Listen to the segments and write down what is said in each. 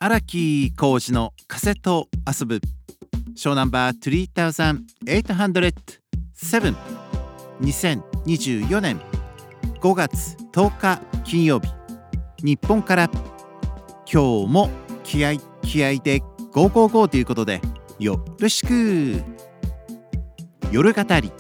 荒木浩二の風と遊ぶショーナンバー3807 2024年5月10日金曜日、日本から今日も気合でゴーゴーゴーということでよろしく。夜語り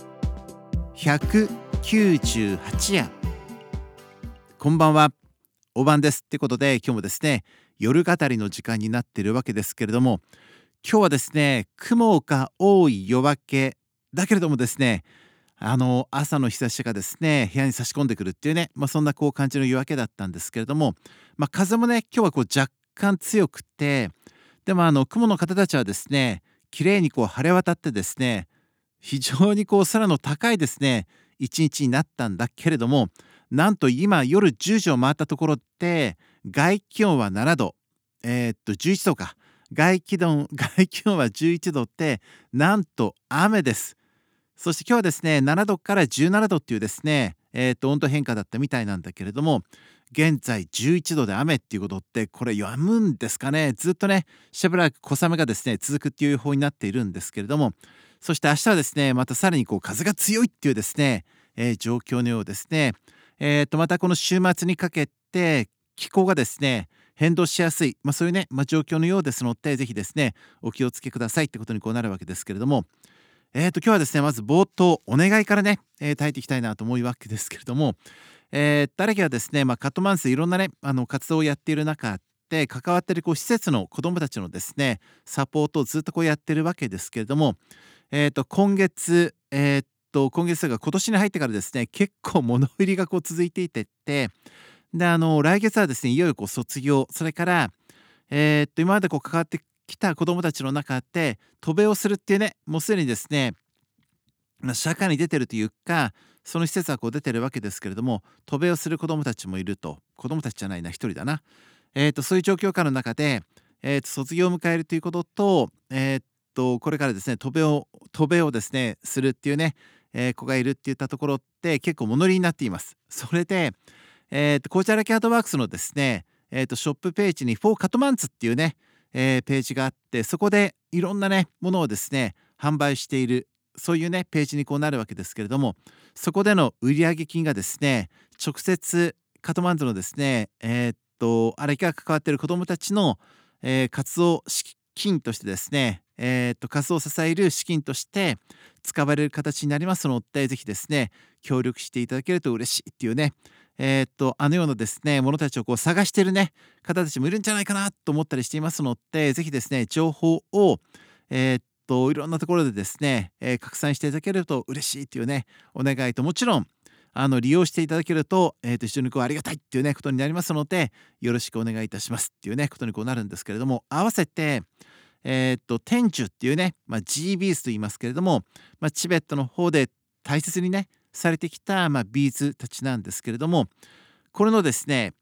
198夜、こんばんは、お晩ですってことで、今日もですね夜語りの時間になっているわけですけれども、今日はですね雲が多い夜明けだけれどもですね、朝の日差しがですね部屋に差し込んでくるっていうね、そんな感じの夜明けだったんですけれども、風もね今日は若干強くて、でも雲の方たちはですね綺麗に晴れ渡ってですね、非常に空の高いですね一日になったんだけれども、なんと今夜10時を回ったところって外気温は7度、11度か、外気温は11度ってなんと雨です。そして今日はですね7度から17度っていうですね、温度変化だったみたいなんだけれども、現在11度で雨っていうことって、これ止むんですかね。ずっとねしばらく小雨がですね続くっていう予報になっているんですけれども、そして明日はですねまたさらに風が強いっていうですね、状況のようですね。またこの週末にかけて気候がですね変動しやすい、そういうね、状況のようですので、ぜひですねお気をつけくださいってことになるわけですけれども、今日はですねまず冒頭お願いからね、耐えていきたいなと思うわけですけれども、誰かはですね、カットマンスいろんなね活動をやっている中で関わっている施設の子どもたちのですねサポートをずっとやってるわけですけれども、今月今月が今年に入ってからですね結構物売りが続いていてって、で来月はですねいよいよ卒業、それから今まで関わってきた子どもたちの中で渡米をするっていうね、もうすでにですね社会に出てるというか、その施設は出てるわけですけれども、渡米をする子どもたちもいると。子どもたちじゃないな、一人だな。そういう状況下の中で、卒業を迎えるということと、これからですね渡米をですねするっていうね、子がいるっていったところって結構物売りになっています。それで、コーチャラキアートワークスのですね、ショップページにフォーカトマンツっていうね、ページがあって、そこでいろんなねものをですね販売している、そういうねページになるわけですけれども、そこでの売上金がですね直接カトマンズのですねあれが関わっている子どもたちの、活動資金としてですね、活動を支える資金として使われる形になりますので、ぜひですね協力していただけると嬉しいっていうね、あのようなですねものたちを探しているね方たちもいるんじゃないかなと思ったりしていますので、ぜひですね情報をいろんなところでですね、拡散していただけると嬉しいというねお願いと、もちろん利用していただけると、非常にありがたいっていうねことになりますので、よろしくお願いいたしますっていうねことになるんですけれども、合わせて天寿っていうね、G ビーズと言いますけれども、チベットの方で大切にねされてきた、ビーズたちなんですけれども、これのですね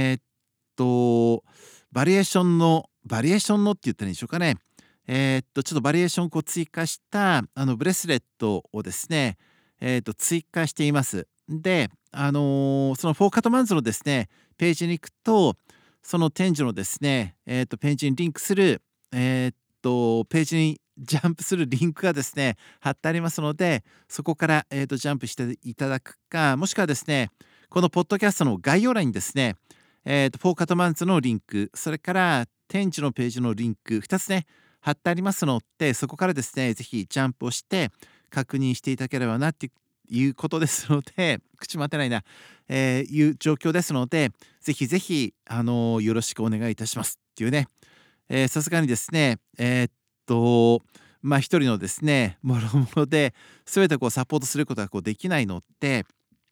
バリエーションのって言ったらいいでしょうかね、ちょっとバリエーションを追加したブレスレットをですね、追加しています。で、そのフォーカットマンズのですねページに行くと、その展示のですね、ページにリンクする、ページにジャンプするリンクがですね貼ってありますので、そこから、ジャンプしていただくか、もしくはですねこのポッドキャストの概要欄にですね、フォーカットマンズのリンク、それから展示のページのリンク2つね貼ってありますので、そこからですねぜひジャンプをして確認していただければなっていうことですので、口待てないな、いう状況ですので、ぜひぜひよろしくお願いいたしますっていうね、さすがにですね一人のですねもろもろで全てサポートすることができないので、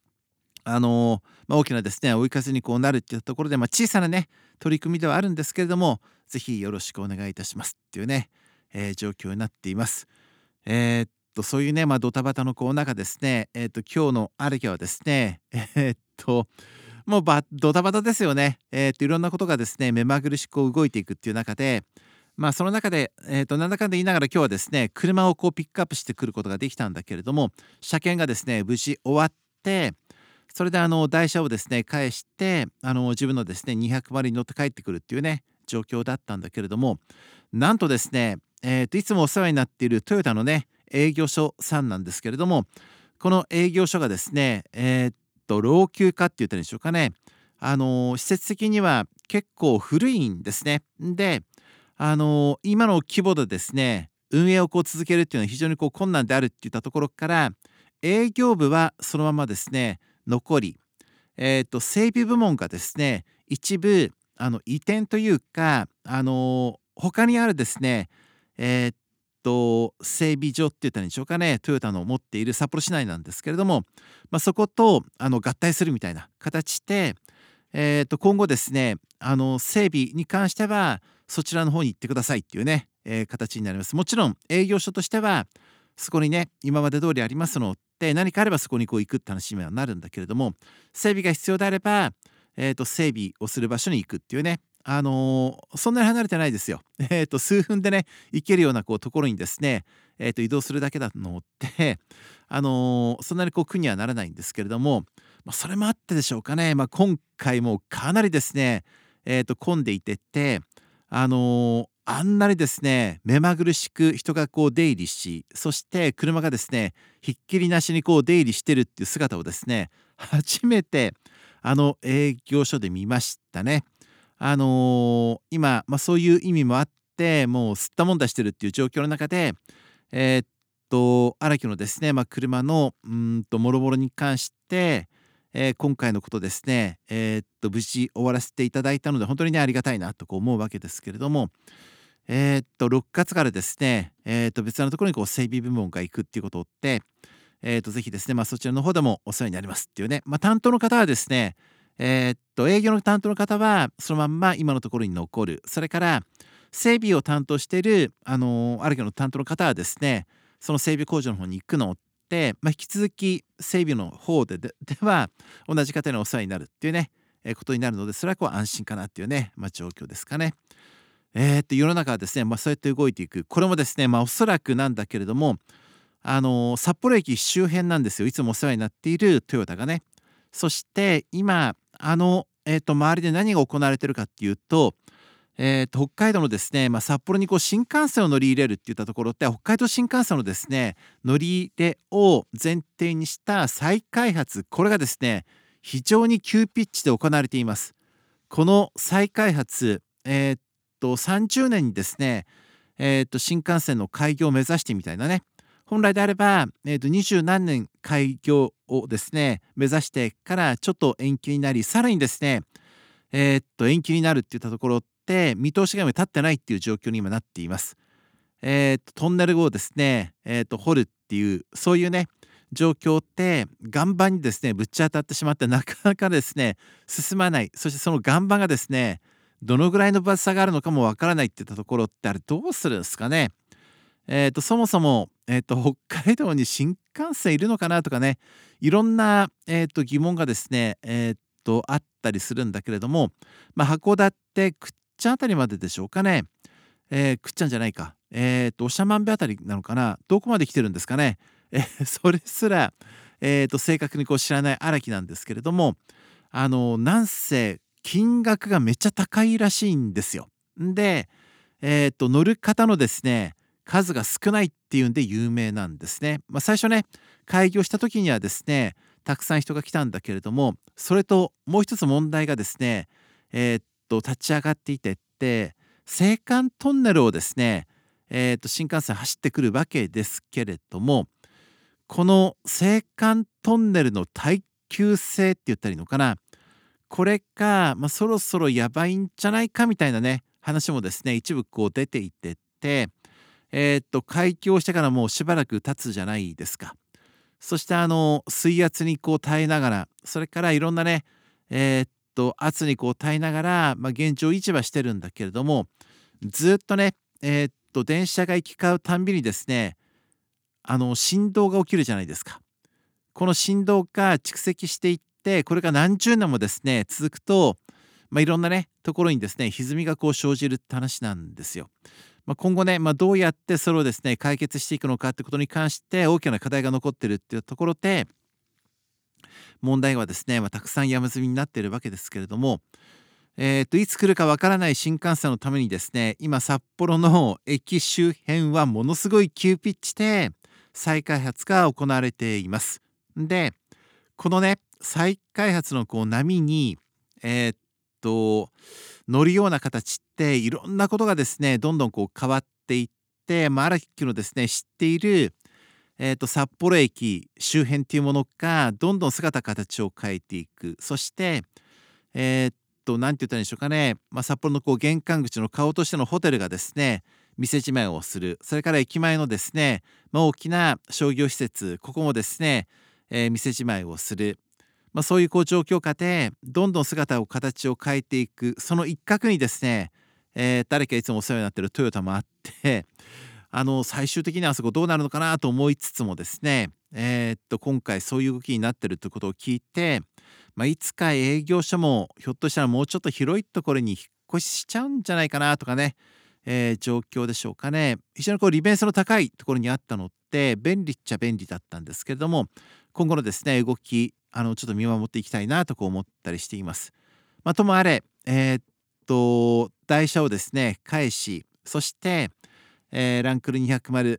大きなですね追い風になるっていうところで、小さなね取り組みではあるんですけれども、ぜひよろしくお願いいたしますっていうね、状況になっています。そういうねドタバタの中ですね、今日のある日はですねもうドタバタですよね。いろんなことがですね目まぐるしく動いていくっていう中で、その中で、なんだかんだ言いながら今日はですね車をピックアップしてくることができたんだけれども、車検がですね無事終わって、それで台車をですね返して自分のですね200マイルに乗って帰ってくるっていうね状況だったんだけれども、なんとですね、いつもお世話になっているトヨタのね営業所さんなんですけれども、この営業所がですね、老朽化って言ったらいいんでしょうかね。施設的には結構古いんですね。で、今の規模でですね、運営を続けるっていうのは非常に困難であるっていったところから、営業部はそのままですね、残り、整備部門がですね、一部移転というか、他にあるですね、整備所って言ったらいいんでしょうかね、トヨタの持っている札幌市内なんですけれども、そこと合体するみたいな形で、今後ですね、整備に関してはそちらの方に行ってくださいっていうね、形になります。もちろん営業所としてはそこにね今まで通りありますので、何かあればそこに行くって話にはなるんだけれども、整備が必要であれば、整備をする場所に行くっていうね、そんなに離れてないですよ。数分でね行けるようなところにですね、移動するだけなので、そんなに苦にはならないんですけれども、それもあってでしょうかね、今回もかなりですね、混んでいてあんなにですね目まぐるしく人が出入りし、そして車がですねひっきりなしに出入りしてるっていう姿をですね初めて営業所で見ましたね。今、そういう意味もあってもう吸ったもんだしてるっていう状況の中で、荒木のですね、車のもろもろに関して、今回のことですね、無事終わらせていただいたので本当にねありがたいなと思うわけですけれども、6月からですね、別なところに整備部門が行くっていうことで、ぜひですね、そちらの方でもお世話になりますっていうね、担当の方はですね、営業の担当の方はそのまんま今のところに残る。それから整備を担当しているあるの担当の方はですね、その整備工場の方に行くので、引き続き整備の方では同じ方にお世話になるっていうね、ことになるので、それは安心かなっていうね、状況ですかね。世の中はですね、そうやって動いていく。これもですね、おそらくなんだけれども、札幌駅周辺なんですよ。いつもお世話になっているトヨタがね。そして今周りで何が行われているかっていうと、北海道のですね、札幌に新幹線を乗り入れるっていったところって、北海道新幹線のですね乗り入れを前提にした再開発、これがですね非常に急ピッチで行われています。この再開発、30年にですね、新幹線の開業を目指してみたいなね、本来であれば、20何年開業をですね目指してからちょっと延期になり、さらにですね、延期になるっていったところって見通しが今立ってないっていう状況に今なっています。トンネルをですね、掘るっていうそういうね状況って岩盤にですねぶち当たってしまって、なかなかですね進まない。そしてその岩盤がですねどのぐらいの分厚さがあるのかもわからないっていったところって、あれどうするんですかね。そもそも、北海道に新幹線いるのかなとかね、いろんな、疑問がですね、あったりするんだけれども、函館倶知安あたりまででしょうかね。倶知安じゃないか、長万部あたりなのかな、どこまで来てるんですかね。それすら、正確に知らない荒木なんですけれども、なんせ金額がめっちゃ高いらしいんですよ。で、乗る方のですね数が少ないっていうんで有名なんですね。最初ね開業した時にはですねたくさん人が来たんだけれども、それともう一つ問題がですね、立ち上がっていて青函トンネルをですね、新幹線走ってくるわけですけれども、この青函トンネルの耐久性って言ったらいいのかな、これが、そろそろやばいんじゃないかみたいなね話もですね一部出ていて、開業してからもうしばらく経つじゃないですか。そして水圧に耐えながら、それからいろんなね圧に耐えながら、現状維持はしてるんだけれども、ずっとね電車が行き交うたんびにですね振動が起きるじゃないですか。この振動が蓄積していって、これが何十年もですね続くと、いろんなねところにですね歪みが生じるって話なんですよ。今後ね、どうやってそれをですね解決していくのかってことに関して大きな課題が残ってるっていうところで、問題はですね、たくさん山積みになっているわけですけれども、 いつ来るかわからない新幹線のためにですね、今札幌の駅周辺はものすごい急ピッチで再開発が行われています。で、このね、再開発のこう波に、えーっと、乗るような形っていろんなことがですね、どんどんこう変わっていって、荒木のですね、知っている、札幌駅周辺っていうものがどんどん姿形を変えていく。そして、なんて言ったらいいんでしょうかね、札幌のこう玄関口の顔としてのホテルがですね、店じまいをする。それから駅前のですね、大きな商業施設、ここもですね、店じまいをする。そういうこう状況下でどんどん姿を形を変えていく、その一角にですね、誰かいつもお世話になっているトヨタもあって、最終的にはあそこどうなるのかなと思いつつもですね、今回そういう動きになってるということを聞いて、いつか営業所もひょっとしたらもうちょっと広いところに引っ越ししちゃうんじゃないかなとかね、状況でしょうかね。非常にこう利便性の高いところにあったのって便利っちゃ便利だったんですけれども、今後のですね動きちょっと見守っていきたいなとこう思ったりしています。ともあれ、台車をですね返し、そして、ランクル200、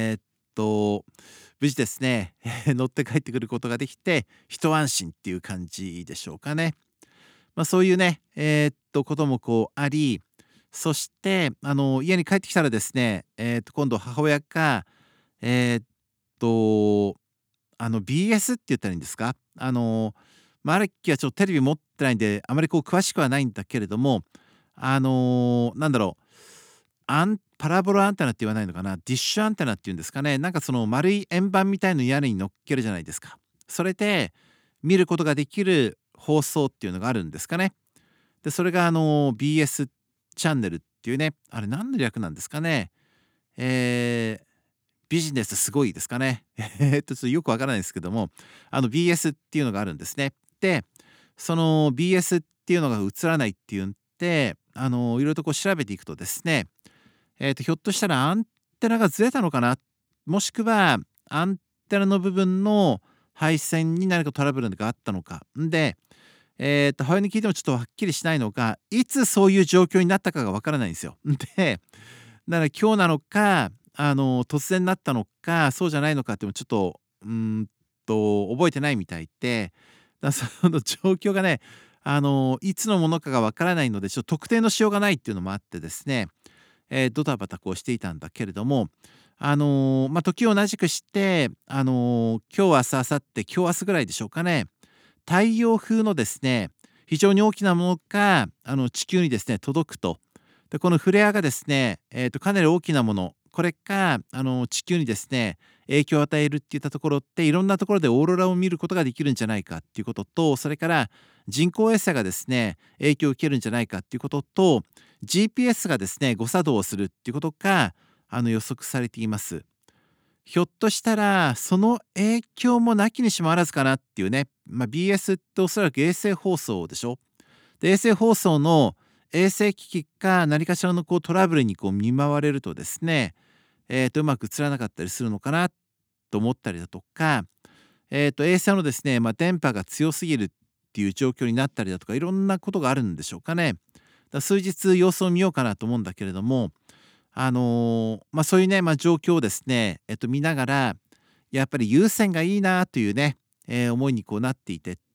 無事ですね、乗って帰ってくることができて一安心っていう感じでしょうかね。そういうね、こともこうあり、そして家に帰ってきたらですね、今度母親がえーっとBS って言ったらいいんですか、マルキはちょっとテレビ持ってないんであまりこう詳しくはないんだけれども、なんだろう、パラボラアンテナって言わないのかな、ディッシュアンテナっていうんですかね、なんかその丸い円盤みたいの屋根に乗っけるじゃないですか。それで見ることができる放送っていうのがあるんですかね。でそれがBS チャンネルっていうね、あれ何の略なんですかね。ビジネスすごいですかね。ちょっとよくわからないですけども、BS っていうのがあるんですね。で、その BS っていうのが映らないっていうんで、いろいろとこう調べていくとですね、ひょっとしたらアンテナがずれたのかな、もしくはアンテナの部分の配線に何かトラブルがあったのか。んで、母親に聞いてもちょっとはっきりしないのが、いつそういう状況になったかがわからないんですよ。で、だから今日なのか、突然なったのか、そうじゃないのかっていうのもちょっと、覚えてないみたいで、その状況がね、いつのものかがわからないので、ちょっと特定のしようがないっていうのもあってですね、ドタバタこうしていたんだけれども、時を同じくして、今日明日明後日、今日明日ぐらいでしょうかね、太陽風のですね、非常に大きなものが地球にですね届くと。でこのフレアがですね、かなり大きなもの、これが地球にですね影響を与えるっていったところって、いろんなところでオーロラを見ることができるんじゃないかっていうことと、それから人工衛星がですね影響を受けるんじゃないかっていうことと、 GPS がですね誤作動をするっていうことが予測されています。ひょっとしたらその影響もなきにしもあらずかなっていうね、BS っておそらく衛星放送でしょ。で衛星放送の衛星機器か何かしらのこうトラブルにこう見舞われるとですね、うまく映らなかったりするのかなと思ったりだとか、衛星のですね、電波が強すぎるっていう状況になったりだとか、いろんなことがあるんでしょうかね。数日様子を見ようかなと思うんだけれども、そういうね、状況をですね、見ながら、やっぱり有線がいいなというね、思いにこうなっていてって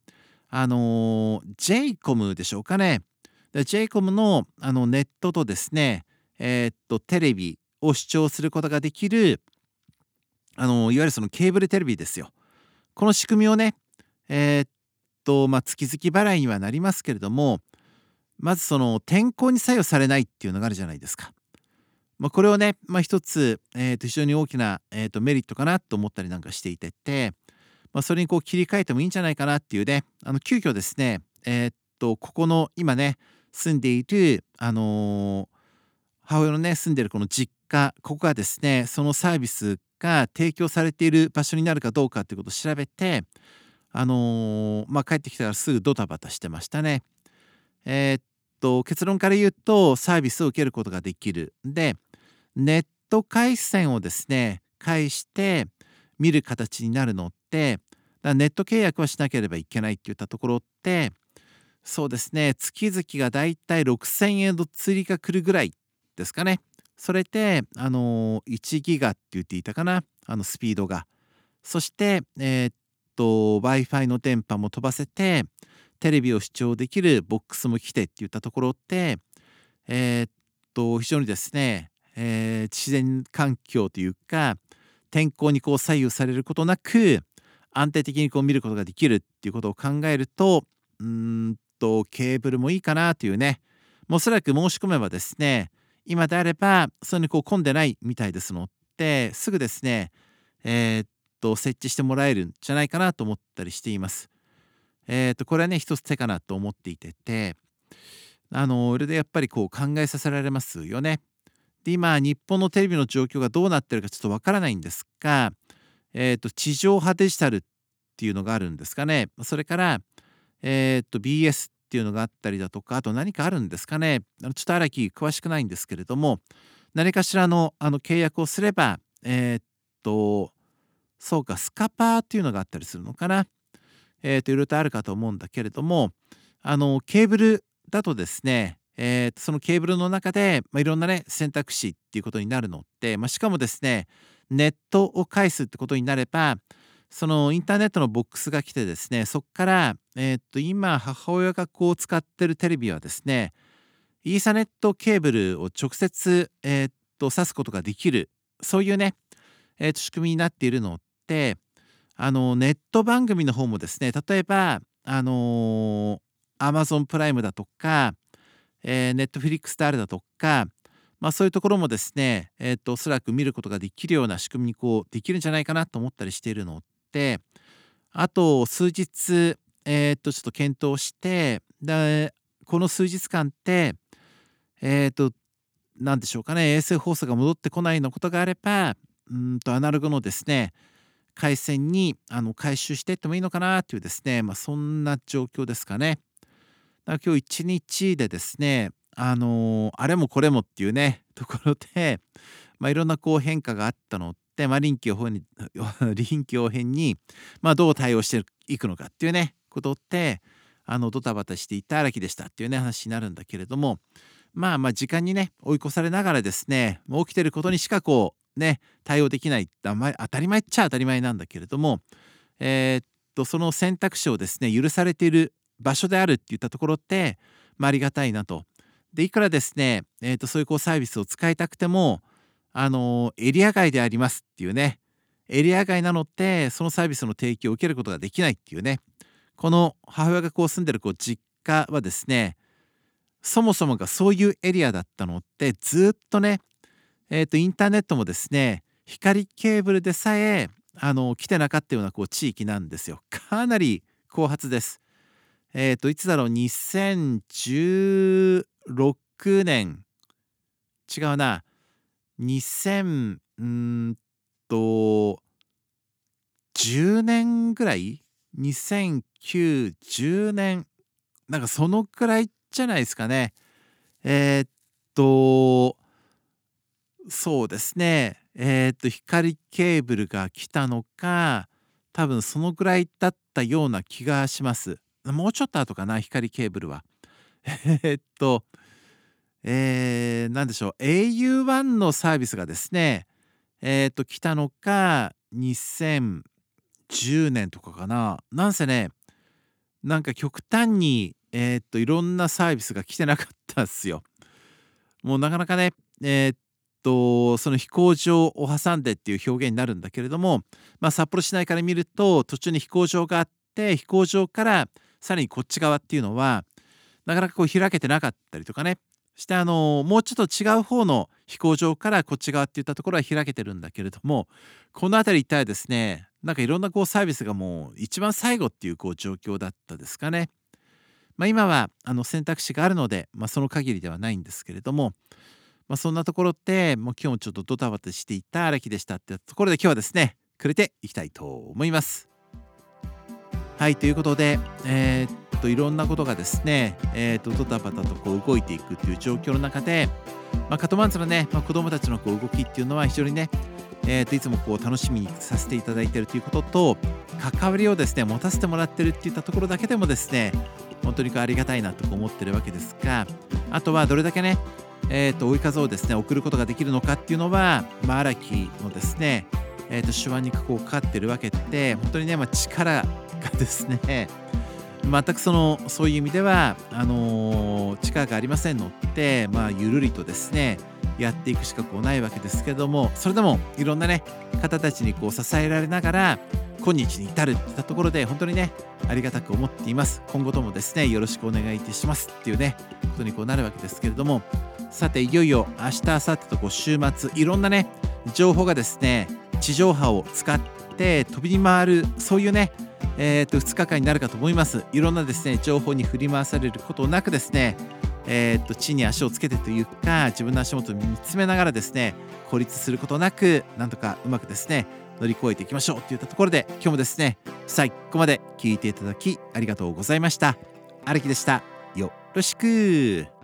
、JCOM でしょうかね。で JCOM のネットとですね、テレビを視聴することができる、いわゆるそのケーブルテレビですよ。この仕組みをね、月々払いにはなりますけれども、まずその天候に左右されないっていうのがあるじゃないですか。これをね、一つ、非常に大きな、メリットかなと思ったりなんかしていてって、それにこう切り替えてもいいんじゃないかなっていうね、急遽ですね、ここの今ね、住んでいる、母親のね、住んでいるこの実家、ここがですね、そのサービスが提供されている場所になるかどうかっていうことを調べて、帰ってきたらすぐドタバタしてましたね。結論から言うと、サービスを受けることができる。で、ネット回線をですね、介して見る形になるのって、ネット契約はしなければいけないっていったところって、 そうですね、月々がだいたい6000円の釣りが来るぐらいですかね。それで、1ギガって言っていたかな、スピードが。そして、Wi-Fi の電波も飛ばせて、テレビを視聴できるボックスも来てっていったところで、非常にですね、自然環境というか、天候にこう左右されることなく、安定的にこう見ることができるっていうことを考えると、ケーブルもいいかなというね。もうおそらく申し込めばですね、今であれば、そんなにこう混んでないみたいですので、すぐですね、設置してもらえるんじゃないかなと思ったりしています。これはね、一つ手かなと思っていて、それでやっぱりこう考えさせられますよね。で、今、日本のテレビの状況がどうなってるかちょっとわからないんですが、地上波デジタルっていうのがあるんですかね。それから、BS っていうのがあったりだとか、あと何かあるんですかね。ちょっと荒木詳しくないんですけれども、何かしらの契約をすれば、そうか、スカパーっていうのがあったりするのかな。いろいろとあるかと思うんだけれども、ケーブルだとですね、そのケーブルの中で、いろんなね、選択肢っていうことになるので、しかもですね、ネットを介すってことになれば、そのインターネットのボックスが来てですね、そこから、今母親がこう使ってるテレビはですね、イーサネットケーブルを直接、挿すことができる、そういうね、仕組みになっているので、ネット番組の方もですね、例えば、Amazon プライムだとか、Netflix であるだとか、そういうところもですね、おそらく見ることができるような仕組みにこうできるんじゃないかなと思ったりしているので、あと数日、ちょっと検討して、で、この数日間って、えっと、なんでしょうかね、衛星放送が戻ってこないようなことがあれば、アナログのですね、回線に回収していってもいいのかなというですね、そんな状況ですかね。だから今日1日でですね、あれもこれもっていうね、ところで、いろんなこう変化があったので、臨機応変に臨機応変に、どう対応していくのかっていうね、ことで、ドタバタしていた荒木でしたっていうね、話になるんだけれども、時間にね、追い越されながらですね、もう起きてることにしかこう、ね、対応できない、当たり前っちゃ当たり前なんだけれども、その選択肢をですね、許されている場所であるっていったところって、ありがたいなと。で、いくらですね、そういうこうサービスを使いたくても、エリア外でありますっていうね、エリア外なので、そのサービスの提供を受けることができないっていうね、この母親がこう住んでるこう実家はですね、そもそもがそういうエリアだったので、ずっとね、インターネットもですね、光ケーブルでさえ、来てなかったようなこう地域なんですよ。かなり後発です。いつだろう、2016年、違うな、2000、10年ぐらい ?2009、10年、なんかそのくらいじゃないですかね。えーっと、そうですね。光ケーブルが来たのか、多分そのぐらいだったような気がします。もうちょっと後かな、光ケーブルは。えーっと、なんでしょう、au のサービスがですね、来たのか、2010年とかかな。なんせね、なんか極端に、いろんなサービスが来てなかったっすよ。もうなかなかね、その飛行場を挟んでっていう表現になるんだけれども、札幌市内から見ると途中に飛行場があって、飛行場からさらにこっち側っていうのはなかなかこう開けてなかったりとかねして、もうちょっと違う方の飛行場からこっち側っていったところは開けてるんだけれども、この辺り一帯ですね、なんかいろんなこうサービスがもう一番最後っていうこう状況だったですかね。今は選択肢があるので、その限りではないんですけれども、そんなところでもう今日もちょっとドタバタしていた荒木でしたってところで、今日はですねくれていきたいと思います。はい、ということで、いろんなことがですね、ドタバタとこう動いていくっていう状況の中で、カトマンズのね、子どもたちのこう動きっていうのは非常にね、いつもこう楽しみにさせていただいているということと、関わりをですね持たせてもらってるっていったところだけでもですね、 本当にありがたいなと思ってるわけですが、あとはどれだけね、追い風をですね送ることができるのかっていうのは、荒木のですね、手腕にかかってるわけで、本当にね、力がですね全くそういう意味では力がありませんので、ゆるりとですねやっていくしかないわけですけども、それでもいろんなね方たちに支えられながら今日に至るっていったところで、本当にねありがたく思っています。今後ともですねよろしくお願いいたしますっていうねことになるわけですけれども、さていよいよ明日明後日と週末、いろんなね情報がですね地上波を使って飛び回る、そういうね2日間になるかと思います。いろんなですね情報に振り回されることなくですね、地に足をつけてというか、自分の足元を見つめながらですね孤立することなく、なんとかうまくですね乗り越えていきましょうといったところで、今日もですね最後まで聞いていただきありがとうございました。荒木でした。よろしく。